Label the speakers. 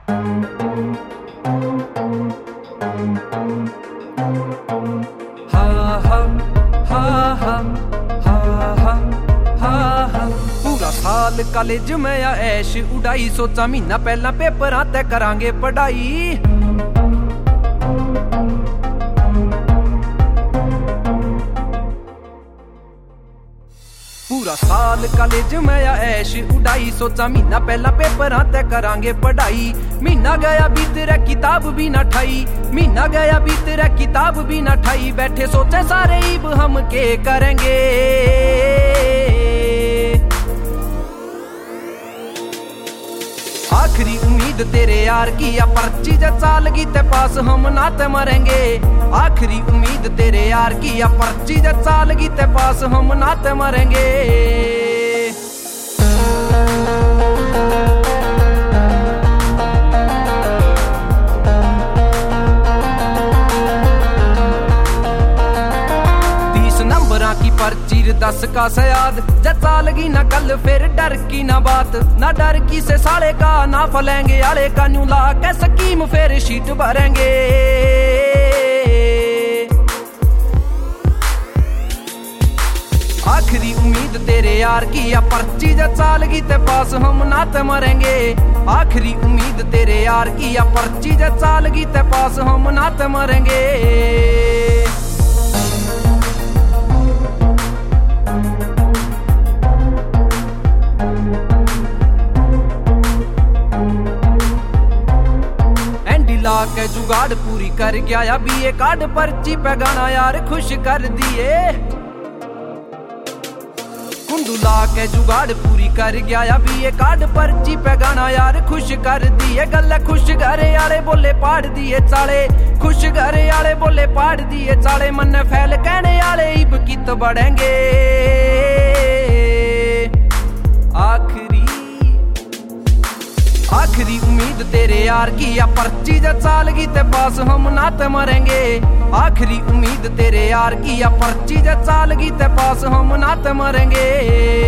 Speaker 1: पूरा साल कॉलेज में या ऐश उड़ाई, सोचा महीना पहला पेपर तय करांगे पढ़ाई। पूरा साल कॉलेज में या ऐश उड़ाई, सोचा महीना पहला पेपर तय करांगे पढ़ाई। महीना गया बीत रहा किताब भी ना ठाई, महीना गया बीत रहा किताब भी ना ठाई। बैठे सोचे सारे ईब हम के करेंगे, आखिरी उम्मीद तेरे यार की या पर्ची जब चालगी ते पास हम नाते मरेंगे। आखिरी उम्मीद तेरे यार की या पर्ची जब चालगी ते पास हम नाते मरेंगे। की पर्ची 10 का सयाद जब चालगी ना कल फिर डर की ना बात, ना डर की से साले का ना फलेंगे आले का न्यू ला के स्कीम फिर शीट भरेंगे। आखिरी उम्मीद तेरे यार की या पर्ची जब चालगी ते पास हम नाते मरेंगे। आखिरी उम्मीद तेरे यार की या पर्ची जब चालगी ते पास हम नाते मरेंगे। के जुगाड़ पूरी कर गया या बीए कार्ड पर्ची पे गाना यार खुश कर दिए। कुंडुला के जुगाड़ पूरी कर गया या बीए कार्ड पर्ची पे गाना यार खुश कर दिए। गल खुश घरे आले बोले पाड़ दिए चाले, खुश घरे आले बोले पाड़ दिए चाले। मन फैल कहने आले इब कित बढ़ेंगे। आखिरी उम्मीद तेरे यार की या पर्ची जब चालगी ते पास हम नाते मरेंगे। आखिरी उम्मीद तेरे यार की या पर्ची जब चालगी ते पास हम नाते मरेंगे।